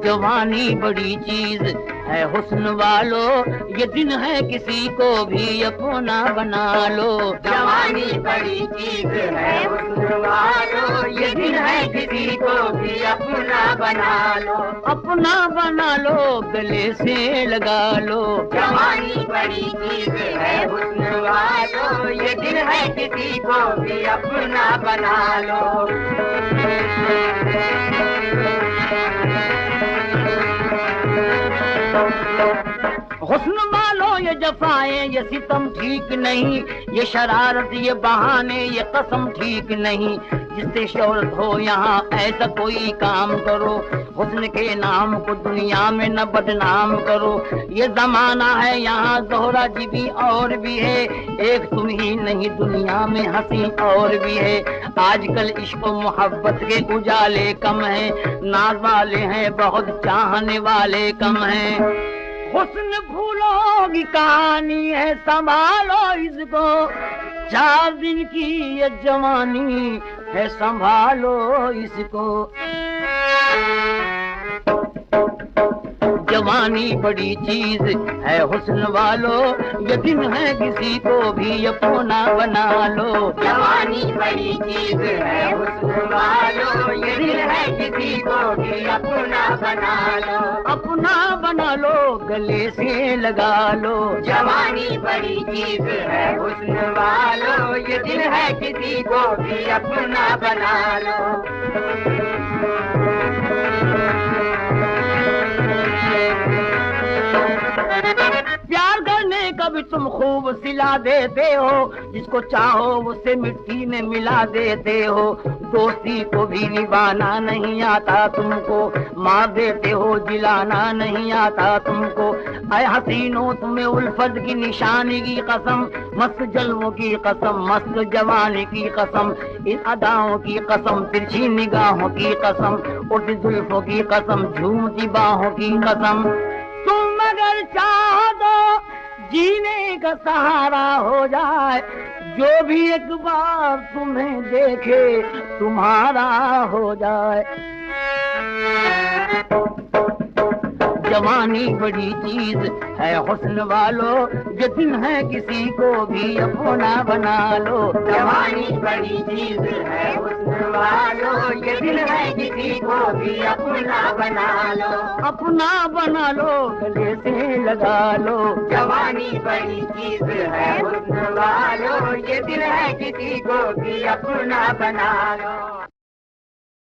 जवानी बड़ी चीज है हुस्न वालो, ये दिन है किसी को भी अपना बना लो। जवानी बड़ी चीज है हुस्न वालो, ये दिन है किसी को भी अपना बना लो। अपना बना लो, गले से लगा लो। जवानी बड़ी चीज है हुस्न वालो, ये दिन है किसी को भी अपना बना लो। हुस्न वालों ये जफाएं ये सितम ठीक नहीं, ये शरारत ये बहाने ये कसम ठीक नहीं। जिससे शोहरत हो यहाँ ऐसा कोई काम करो, हुस्न के नाम को दुनिया में न बदनाम करो। ये जमाना है यहाँ ज़ोहरा जी भी और भी है, एक तुम ही नहीं दुनिया में हंसी और भी है। आजकल इश्क और मोहब्बत के उजाले कम है, नाज वाले हैं बहुत चाहने वाले कम हैं। हुस्न फूलों की कहानी है संभालो इसको, 4 दिन की ये जवानी है संभालो इसको। जवानी बड़ी चीज है हुस्न वालो, ये दिन है किसी को भी अपना बना लो। जवानी बड़ी चीज है हुस्न वालो, ये दिन है किसी को भी अपना बना लो। अपना बना लो, गले से लगा लो। जवानी बड़ी चीज है हुस्न वालो, ये दिन है किसी को भी अपना बना लो। प्यार करने का भी तुम खूब सिला देते हो, जिसको चाहो उससे मिट्टी में मिला देते हो। दोस्ती को भी निभाना नहीं आता तुमको, मार देते हो जिलाना नहीं आता तुमको। ऐ हसीनो तुम्हें उल्फत की निशानी की कसम, मस्त जलवों की कसम, मस्त जवानी की कसम, इन अदाओं की कसम, तिरछी निगाहों की कसम, उल्टी जुल्फों की कसम, झूमती बाहों की कसम। तुम अगर चाहो तो जीने का सहारा हो जाए, जो भी एक बार तुम्हें देखे तुम्हारा हो जाए। जवानी बड़ी चीज है हुस्न वालो, ये दिन है किसी को भी अपना बना लो। जवानी बड़ी चीज है हुस्न वालो, ये दिन है किसी को भी अपना बना लो। अपना बना लो, गले से लगा लो। जवानी बड़ी चीज है हुस्न वालो, ये दिन है किसी को भी अपना बना लो।